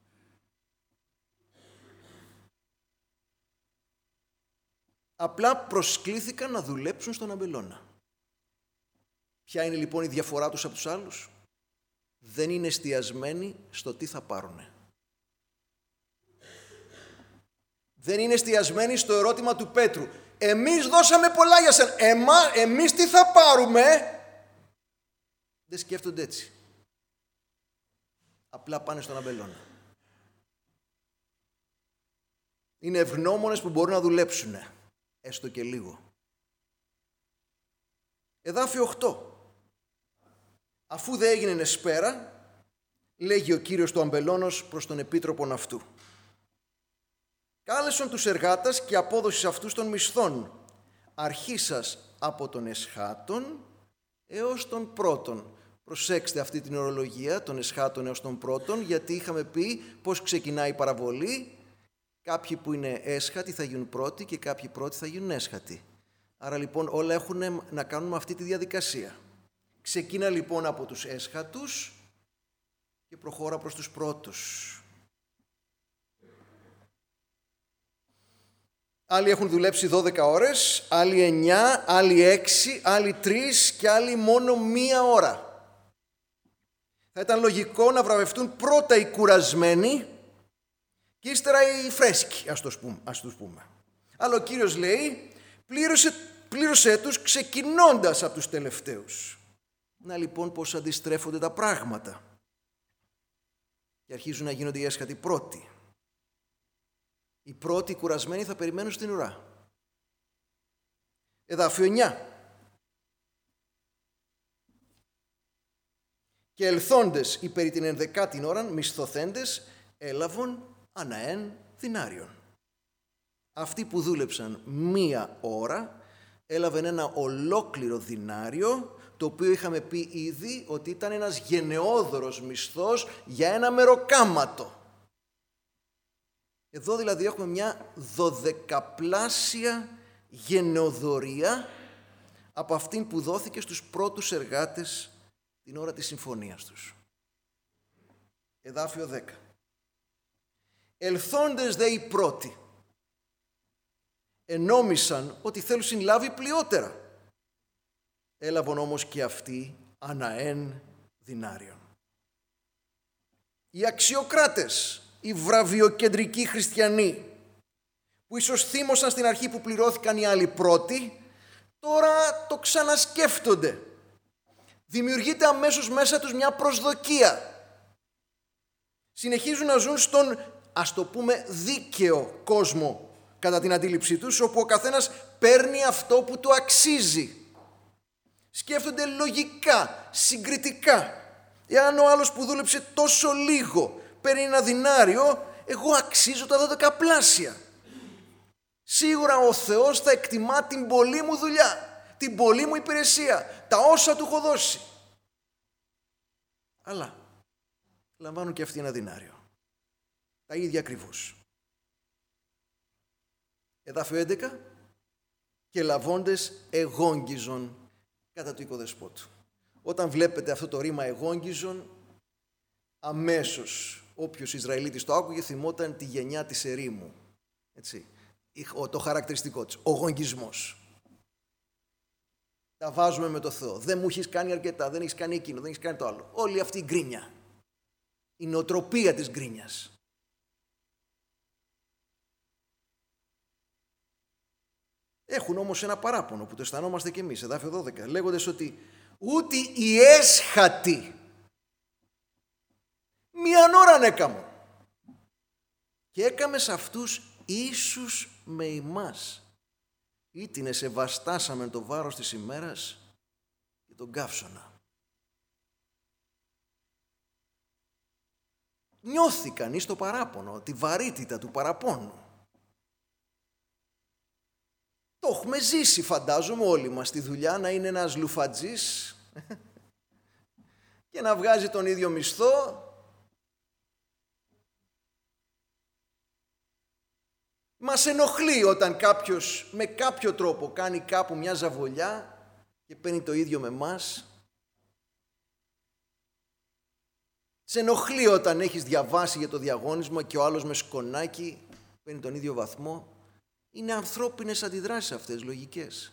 Απλά προσκλήθηκαν να δουλέψουν στον αμπελώνα. Ποια είναι λοιπόν η διαφορά τους από τους άλλους? Δεν είναι εστιασμένοι στο τι θα πάρουνε. Δεν είναι εστιασμένοι στο ερώτημα του Πέτρου. Εμείς δώσαμε πολλά για σένα. Εμά, εμείς τι θα πάρουμε? Δεν σκέφτονται έτσι. Απλά πάνε στον αμπελώνα. Είναι ευγνώμονες που μπορούν να δουλέψουν, έστω και λίγο. Εδάφιο οκτώ. Αφού δεν έγινε εσπέρα, λέγει ο Κύριος του αμπελώνος προς τον επίτροπον αυτού. Κάλεσον τους εργάτας και απόδοσης αυτούς των μισθών, αρχίσας από τον εσχάτων έως τον πρώτον. Προσέξτε αυτή την ορολογία, των εσχάτων έως των πρώτων, γιατί είχαμε πει πώς ξεκινάει η παραβολή. Κάποιοι που είναι έσχατοι θα γίνουν πρώτοι και κάποιοι πρώτοι θα γίνουν έσχατοι. Άρα λοιπόν όλα έχουν να κάνουν με αυτή τη διαδικασία. Ξεκίνα λοιπόν από τους έσχατους και προχώρα προς τους πρώτους. Άλλοι έχουν δουλέψει δώδεκα ώρες, άλλοι εννιά, άλλοι έξι, άλλοι τρεις και άλλοι μόνο μία ώρα. Θα ήταν λογικό να βραβευτούν πρώτα οι κουρασμένοι και ύστερα οι φρέσκοι, ας, το πούμε, ας τους πούμε. Αλλά ο Κύριος λέει, πλήρωσε, πλήρωσέ τους ξεκινώντας από τους τελευταίους. Να λοιπόν πώς αντιστρέφονται τα πράγματα. Και αρχίζουν να γίνονται οι έσχατοι πρώτοι. Οι πρώτοι κουρασμένοι θα περιμένουν στην ουρά. Εδάφιο εννιά. Και ελθόντες υπέρ την ενδεκάτην ώραν μισθωθέντες έλαβον αναέν δινάριον. Αυτοί που δούλεψαν μία ώρα έλαβαν ένα ολόκληρο δινάριο, το οποίο είχαμε πει ήδη ότι ήταν ένας γενναιόδωρος μισθός για ένα μεροκάματο. Εδώ δηλαδή έχουμε μια δωδεκαπλάσια γενναιοδωρία από αυτήν που δόθηκε στους πρώτους εργάτες την ώρα της συμφωνίας τους. Εδάφιο δέκα. Ελθόντες δε οι πρώτοι ενόμισαν ότι θέλουν συλλάβει πλειότερα. Έλαβαν όμως και αυτοί αναέν δινάριον. Οι αξιοκράτες, οι βραβειοκεντρικοί χριστιανοί, που ίσως θύμωσαν στην αρχή που πληρώθηκαν οι άλλοι πρώτοι, τώρα το ξανασκέφτονται. Δημιουργείται αμέσως μέσα τους μια προσδοκία. Συνεχίζουν να ζουν στον, ας το πούμε, δίκαιο κόσμο, κατά την αντίληψή τους, όπου ο καθένας παίρνει αυτό που του αξίζει. Σκέφτονται λογικά, συγκριτικά. Εάν ο άλλος που δούλεψε τόσο λίγο παίρνει ένα δινάριο, εγώ αξίζω τα δωδεκαπλάσια. Σίγουρα ο Θεός θα εκτιμά την πολλή μου δουλειά, την πολλή μου υπηρεσία, τα όσα του έχω δώσει. Αλλά λαμβάνουν και αυτοί ένα δινάριο. Τα ίδια ακριβώς. Εδάφιο έντεκα. Και λαβώντες εγόγγιζον κατά του οικοδεσπότου. Όταν βλέπετε αυτό το ρήμα εγόγγιζον, αμέσως όποιος Ισραηλίτης το άκουγε θυμόταν τη γενιά της ερήμου. Έτσι. Το χαρακτηριστικό της, ο γογγισμός. Τα βάζουμε με το Θεό. Δεν μου έχεις κάνει αρκετά, δεν έχεις κάνει εκείνο, δεν έχεις κάνει το άλλο. Όλη αυτή η γκρίνια. Η νοοτροπία της γκρίνιας. Έχουν όμως ένα παράπονο που το αισθανόμαστε κι εμείς, εδάφιο δώδεκα, λέγοντας ότι ούτε οι έσχατοι μίαν ώραν έκαμον και έκαμε σε αυτούς ίσους με ημάς. Ήτινε σεβαστάσαμε το βάρος της ημέρας και τον καύσωνα. Νιώθηκαν εις το παράπονο, τη βαρύτητα του παραπώνου. Το έχουμε ζήσει, φαντάζομαι όλοι μας, στη δουλειά να είναι ένας λουφατζής και να βγάζει τον ίδιο μισθό. Μας ενοχλεί όταν κάποιος με κάποιο τρόπο κάνει κάπου μια ζαβολιά και παίρνει το ίδιο με μας. Σε ενοχλεί όταν έχεις διαβάσει για το διαγώνισμα και ο άλλος με σκονάκι παίρνει τον ίδιο βαθμό. Είναι ανθρώπινες αντιδράσεις αυτές, λογικές.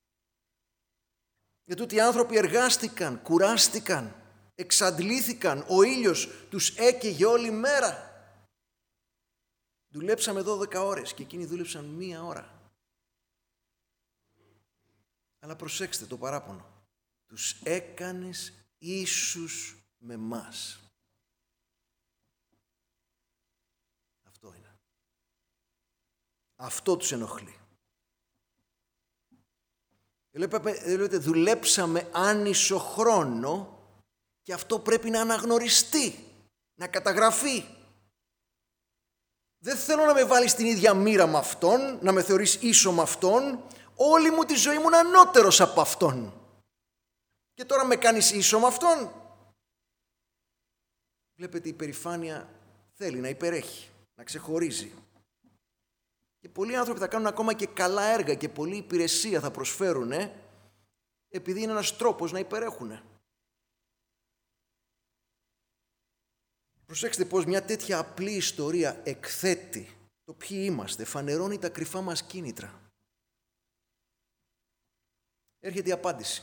Γιατί ότι οι άνθρωποι εργάστηκαν, κουράστηκαν, εξαντλήθηκαν, ο ήλιος τους έκαιγε όλη μέρα. Δουλέψαμε δώδεκα ώρες και εκείνοι δούλεψαν μία ώρα. Αλλά προσέξτε το παράπονο. Τους έκανες ίσους με μας. Αυτό είναι. Αυτό τους ενοχλεί. Λέτε, δουλέψαμε άνισο χρόνο και αυτό πρέπει να αναγνωριστεί, να καταγραφεί. Δεν θέλω να με βάλεις στην ίδια μοίρα με αυτόν, να με θεωρείς ίσο με αυτόν. Όλη μου τη ζωή ήμουν ανώτερος από αυτόν. Και τώρα με κάνεις ίσο με αυτόν. Βλέπετε, η υπερηφάνεια θέλει να υπερέχει, να ξεχωρίζει. Και πολλοί άνθρωποι θα κάνουν ακόμα και καλά έργα και πολλή υπηρεσία θα προσφέρουν, ε, επειδή είναι ένας τρόπος να υπερέχουν. Προσέξτε πως μια τέτοια απλή ιστορία εκθέτει το ποιοι είμαστε, φανερώνει τα κρυφά μας κίνητρα. Έρχεται η απάντηση.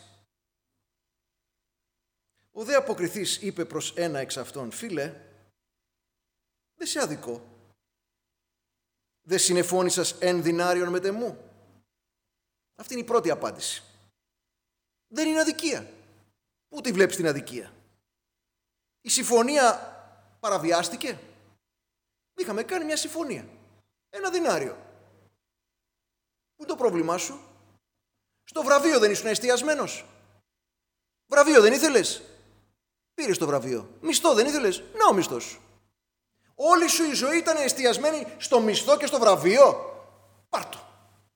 Ο δε αποκριθής είπε προς ένα εξ αυτών, φίλε, δεν σε αδικό. Δεν συνεφώνησας εν δινάριον με τεμού. Αυτή είναι η πρώτη απάντηση. Δεν είναι αδικία. Πού τη βλέπεις την αδικία? Η συμφωνία παραβιάστηκε. Είχαμε κάνει μια συμφωνία. Ένα δινάριο. Πού είναι το πρόβλημά σου? Στο βραβείο δεν ήσουν εστιασμένος? Βραβείο δεν ήθελες? Πήρες το βραβείο. Μισθό δεν ήθελες? Να ο μισθός. Όλη σου η ζωή ήταν εστιασμένη στο μισθό και στο βραβείο. Πάρ' το.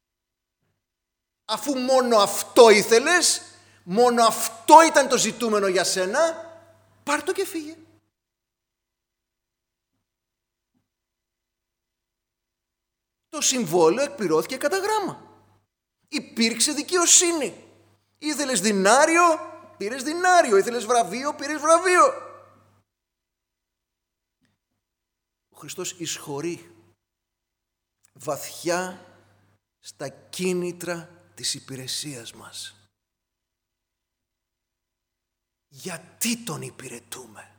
Αφού μόνο αυτό ήθελες, μόνο αυτό ήταν το ζητούμενο για σένα, πάρ' το και φύγε. Το συμβόλαιο εκπληρώθηκε κατά γράμμα. Υπήρξε δικαιοσύνη. Ήθελες δινάριο, πήρες δινάριο. Ήθελες βραβείο, πήρες βραβείο. Ο Χριστός εισχωρεί βαθιά στα κίνητρα της υπηρεσίας μας. Γιατί τον υπηρετούμε?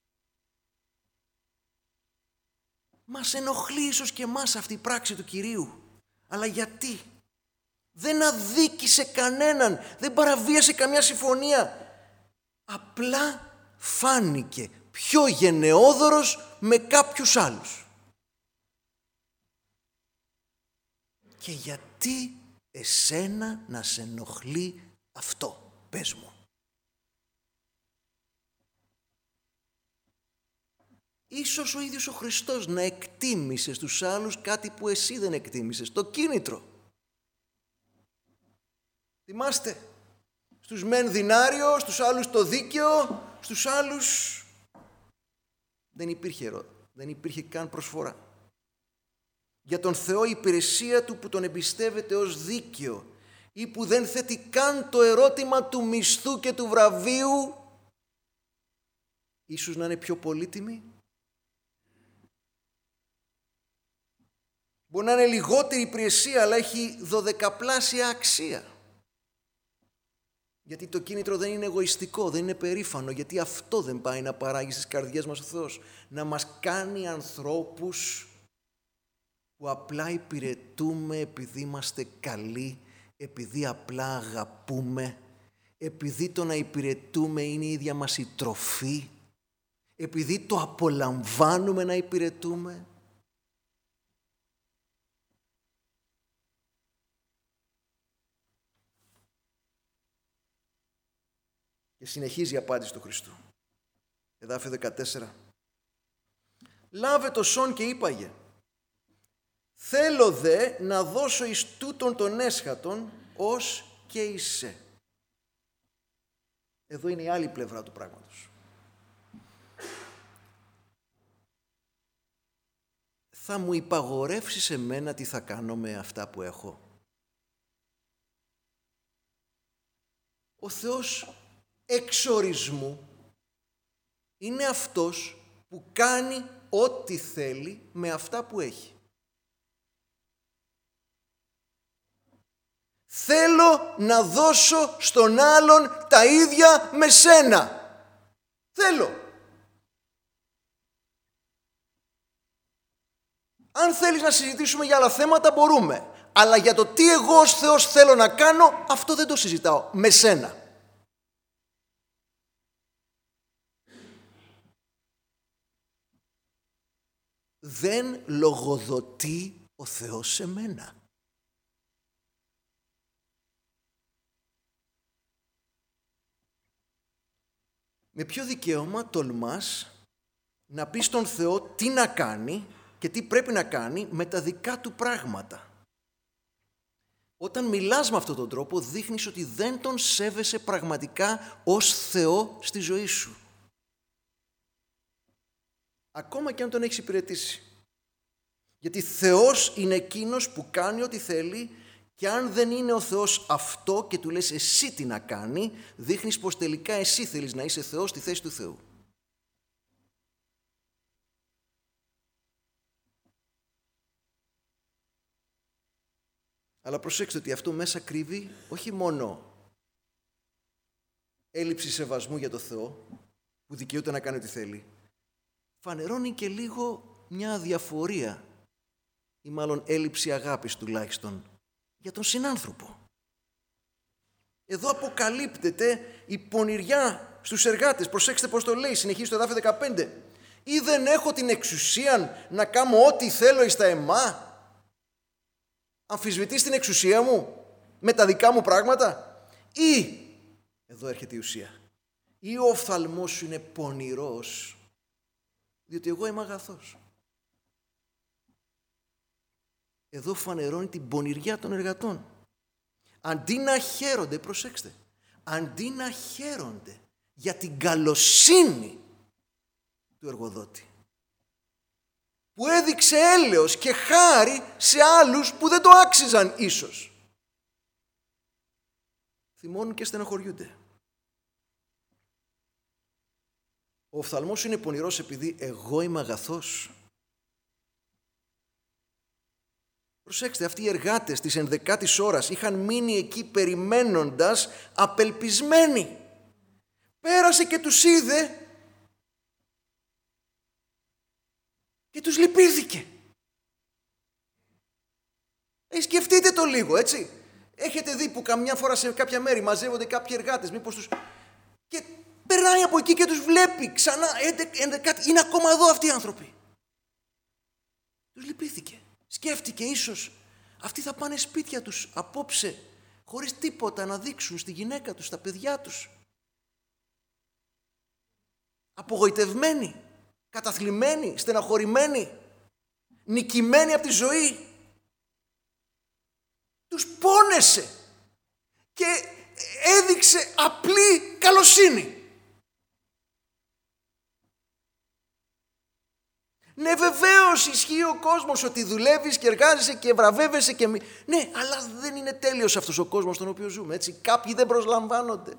Μας ενοχλεί ίσως και εμάς αυτή η πράξη του Κυρίου. Αλλά γιατί? Δεν αδίκησε κανέναν, δεν παραβίασε καμιά συμφωνία. Απλά φάνηκε πιο γενναιόδωρος με κάποιους άλλους. Και γιατί εσένα να σε ενοχλεί αυτό? Πες μου. Ίσως ο ίδιος ο Χριστός να εκτίμησε στους άλλους κάτι που εσύ δεν εκτίμησες, το κίνητρο. Θυμάστε, στους μεν δινάριο, στους άλλους το δίκαιο, στους άλλους δεν υπήρχε ερώτημα, δεν υπήρχε καν προσφορά. Για τον Θεό η υπηρεσία του που τον εμπιστεύεται ως δίκαιο ή που δεν θέτει καν το ερώτημα του μισθού και του βραβείου, ίσως να είναι πιο πολύτιμη. Μπορεί να είναι λιγότερη υπηρεσία, αλλά έχει δωδεκαπλάσια αξία. Γιατί το κίνητρο δεν είναι εγωιστικό, δεν είναι περήφανο, γιατί αυτό δεν πάει να παράγει στις καρδιές μας ο Θεός. Να μας κάνει ανθρώπους που απλά υπηρετούμε επειδή είμαστε καλοί, επειδή απλά αγαπούμε, επειδή το να υπηρετούμε είναι η ίδια μας η τροφή, επειδή το απολαμβάνουμε να υπηρετούμε. Και συνεχίζει η απάντηση του Χριστού. Εδάφιο δεκατέσσερα. Λάβε το σόν και είπαγε, θέλω δε να δώσω εις τούτον τον έσχατον ως και εισέ. Εδώ είναι η άλλη πλευρά του πράγματος. Θα μου υπαγορεύσεις εμένα τι θα κάνω με αυτά που έχω? Ο Θεός εξορισμού είναι αυτός που κάνει ό,τι θέλει με αυτά που έχει. Θέλω να δώσω στον άλλον τα ίδια με σένα. Θέλω. Αν θέλεις να συζητήσουμε για άλλα θέματα μπορούμε. Αλλά για το τι εγώ ως Θεός θέλω να κάνω, αυτό δεν το συζητάω με σένα. Δεν λογοδοτεί ο Θεός σε μένα. Με ποιο δικαίωμα τολμάς να πεις στον Θεό τι να κάνει και τι πρέπει να κάνει με τα δικά του πράγματα? Όταν μιλάς με αυτόν τον τρόπο, δείχνεις ότι δεν τον σέβεσαι πραγματικά ως Θεό στη ζωή σου. Ακόμα και αν τον έχεις υπηρετήσει. Γιατί Θεός είναι εκείνος που κάνει ό,τι θέλει, και αν δεν είναι ο Θεός αυτό και του λες εσύ τι να κάνει, δείχνεις πως τελικά εσύ θέλεις να είσαι Θεός στη θέση του Θεού. Αλλά προσέξτε ότι αυτό μέσα κρύβει όχι μόνο έλλειψη σεβασμού για το Θεό, που δικαιούται να κάνει ό,τι θέλει, φανερώνει και λίγο μια αδιαφορία ή μάλλον έλλειψη αγάπης τουλάχιστον για τον συνάνθρωπο. Εδώ αποκαλύπτεται η πονηριά στους εργάτες. Προσέξτε πώς το λέει, συνεχίζει το εδάφιο δεκαπέντε. Ή δεν έχω την εξουσία να κάνω ό,τι θέλω εις τα εμά? Αμφισβητείς την εξουσία μου με τα δικά μου πράγματα? Ή, εδώ έρχεται η ουσία, ή ο οφθαλμός σου είναι πονηρός, διότι εγώ είμαι αγαθός. Εδώ φανερώνει την πονηριά των εργατών. Αντί να χαίρονται, προσέξτε, αντί να χαίρονται για την καλοσύνη του εργοδότη, που έδειξε έλεος και χάρη σε άλλους που δεν το άξιζαν ίσως, θυμώνουν και στενοχωριούνται. Ο οφθαλμός σου είναι πονηρός επειδή εγώ είμαι αγαθός. Προσέξτε, αυτοί οι εργάτες της ενδεκάτης ώρας είχαν μείνει εκεί περιμένοντας απελπισμένοι. Πέρασε και τους είδε και τους λυπήθηκε. Ε, σκεφτείτε το λίγο, έτσι. Έχετε δει που καμιά φορά σε κάποια μέρη μαζεύονται κάποιοι εργάτες, μήπως τους... και περνάει από εκεί και τους βλέπει ξανά, ενδεκάτη, είναι ακόμα εδώ αυτοί οι άνθρωποι. Τους λυπήθηκε. Σκέφτηκε ίσως αυτοί θα πάνε σπίτια τους απόψε χωρίς τίποτα να δείξουν στη γυναίκα τους, στα παιδιά τους. Απογοητευμένοι, καταθλιμμένοι, στεναχωρημένοι, νικημένοι από τη ζωή. Τους πόνεσε και έδειξε απλή καλοσύνη. Ναι, βεβαίως ισχύει ο κόσμος ότι δουλεύεις και εργάζεσαι και βραβεύεσαι και... Ναι, αλλά δεν είναι τέλειος αυτός ο κόσμος στον οποίο ζούμε, έτσι. Κάποιοι δεν προσλαμβάνονται.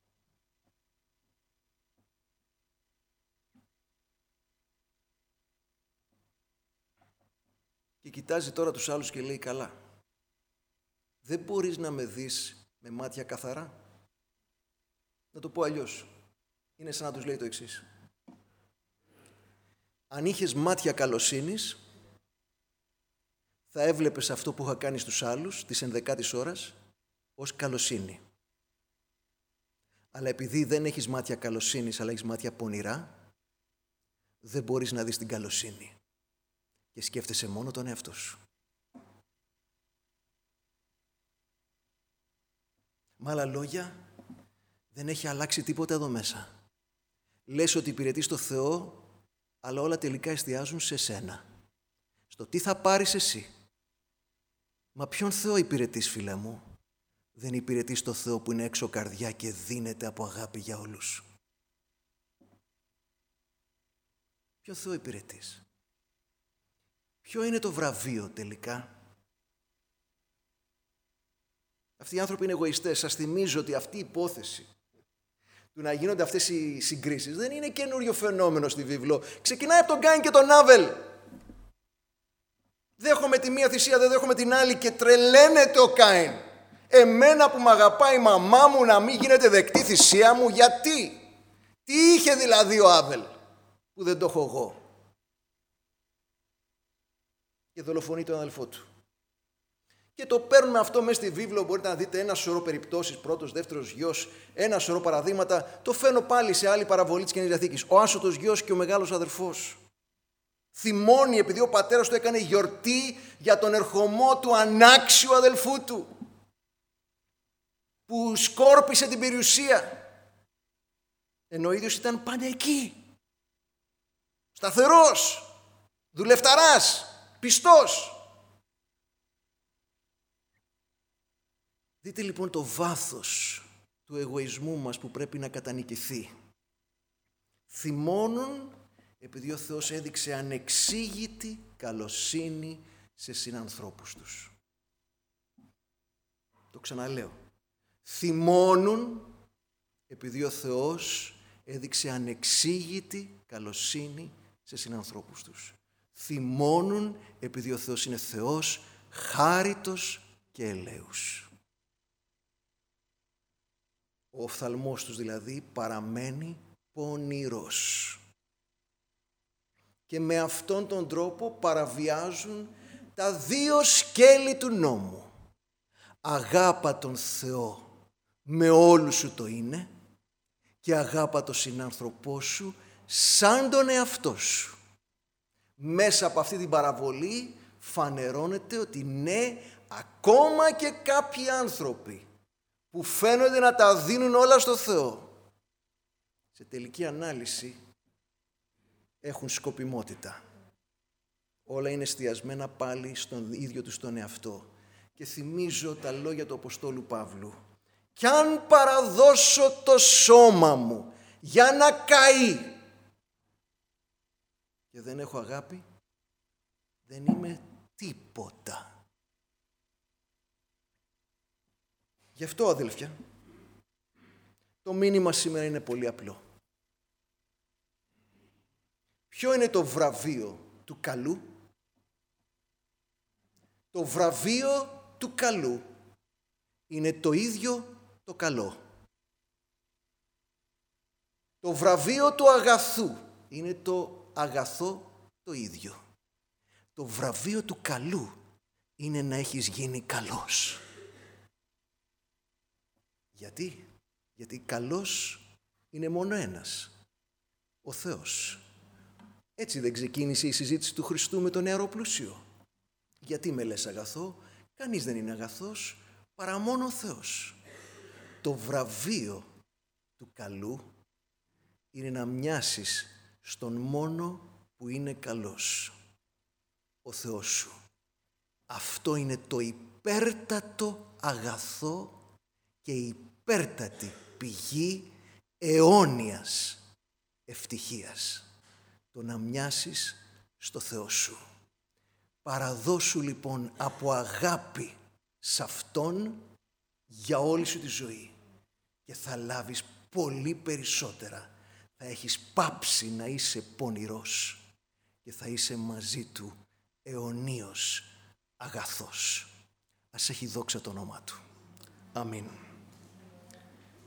Και κοιτάζει τώρα τους άλλους και λέει, καλά, δεν μπορείς να με δεις με μάτια καθαρά? Να το πω αλλιώς. Είναι σαν να τους λέει το εξής. Αν είχες μάτια καλοσύνης, θα έβλεπες αυτό που είχα κάνει στους άλλους, της ενδεκάτης ώρας, ως καλοσύνη. Αλλά επειδή δεν έχεις μάτια καλοσύνης, αλλά έχεις μάτια πονηρά, δεν μπορείς να δεις την καλοσύνη. Και σκέφτεσαι μόνο τον εαυτό σου. Με άλλα λόγια, δεν έχει αλλάξει τίποτα εδώ μέσα. Λες ότι υπηρετείς το Θεό, αλλά όλα τελικά εστιάζουν σε σένα. Στο τι θα πάρεις εσύ. Μα ποιον Θεό υπηρετείς, φίλε μου? Δεν υπηρετείς το Θεό που είναι έξω καρδιά και δίνεται από αγάπη για όλους. Ποιο Θεό υπηρετείς? Ποιο είναι το βραβείο τελικά? Αυτοί οι άνθρωποι είναι εγωιστές. Σας θυμίζω ότι αυτή η υπόθεση του να γίνονται αυτές οι συγκρίσεις δεν είναι καινούριο φαινόμενο στη βίβλο. Ξεκινάει από τον Κάιν και τον Άβελ. Δέχομαι τη μία θυσία, δεν δέχομαι την άλλη και τρελαίνεται ο Κάιν. Εμένα που μ' αγαπάει η μαμά μου να μην γίνεται δεκτή θυσία μου, γιατί? Τι είχε δηλαδή ο Άβελ που δεν το έχω εγώ? Και δολοφονεί τον αδελφό του. Και το παίρνουμε αυτό μέσα στη βίβλο, μπορείτε να δείτε ένα σωρό περιπτώσεις, πρώτος, δεύτερος γιος, ένα σωρό παραδείγματα. Το φαίνω πάλι σε άλλη παραβολή της Καινής Διαθήκης. Ο άσωτος γιος και ο μεγάλος αδερφός. Θυμώνει επειδή ο πατέρας του έκανε γιορτή για τον ερχομό του ανάξιου αδελφού του, που σκόρπισε την περιουσία. Ενώ ο ίδιος ήταν πάντα εκεί. Σταθερός, δουλευταράς, πιστός. Δείτε λοιπόν το βάθος του εγωισμού μας που πρέπει να κατανικηθεί. Θυμώνουν επειδή ο Θεός έδειξε ανεξήγητη καλοσύνη σε συνανθρώπους τους. Το ξαναλέω. Θυμώνουν επειδή ο Θεός έδειξε ανεξήγητη καλοσύνη σε συνανθρώπους τους. Θυμώνουν επειδή ο Θεός είναι Θεός χάριτος και ελέους. Ο οφθαλμός τους δηλαδή παραμένει πονηρός. Και με αυτόν τον τρόπο παραβιάζουν τα δύο σκέλη του νόμου. Αγάπα τον Θεό με όλου σου το είναι και αγάπα τον συνάνθρωπό σου σαν τον εαυτό σου. Μέσα από αυτή την παραβολή φανερώνεται ότι ναι, ακόμα και κάποιοι άνθρωποι που φαίνονται να τα δίνουν όλα στο Θεό, σε τελική ανάλυση έχουν σκοπιμότητα. Όλα είναι εστιασμένα πάλι στον ίδιο τους τον εαυτό. Και θυμίζω τα λόγια του Αποστόλου Παύλου. «Κι αν παραδώσω το σώμα μου για να καεί και δεν έχω αγάπη, δεν είμαι τίποτα». Γι' αυτό, αδέλφια, το μήνυμα σήμερα είναι πολύ απλό. Ποιο είναι το βραβείο του καλού? Το βραβείο του καλού είναι το ίδιο το καλό. Το βραβείο του αγαθού είναι το αγαθό το ίδιο. Το βραβείο του καλού είναι να έχεις γίνει καλός. Γιατί? Γιατί καλός είναι μόνο ένας, ο Θεός. Έτσι δεν ξεκίνησε η συζήτηση του Χριστού με τον νεαρό πλούσιο. Γιατί με λες αγαθό? Κανείς δεν είναι αγαθός παρά μόνο ο Θεός. Το βραβείο του καλού είναι να μοιάσεις στον μόνο που είναι καλός, ο Θεός σου. Αυτό είναι το υπέρτατο αγαθό και η υπέρτατη πηγή αιώνιας ευτυχίας. Το να μοιάσεις στο Θεό σου. Παραδώσου λοιπόν από αγάπη σε Αυτόν για όλη σου τη ζωή και θα λάβεις πολύ περισσότερα. Θα έχεις πάψει να είσαι πονηρός και θα είσαι μαζί Του αιωνίως αγαθός. Ας έχει δόξα το όνομά Του. Αμήν.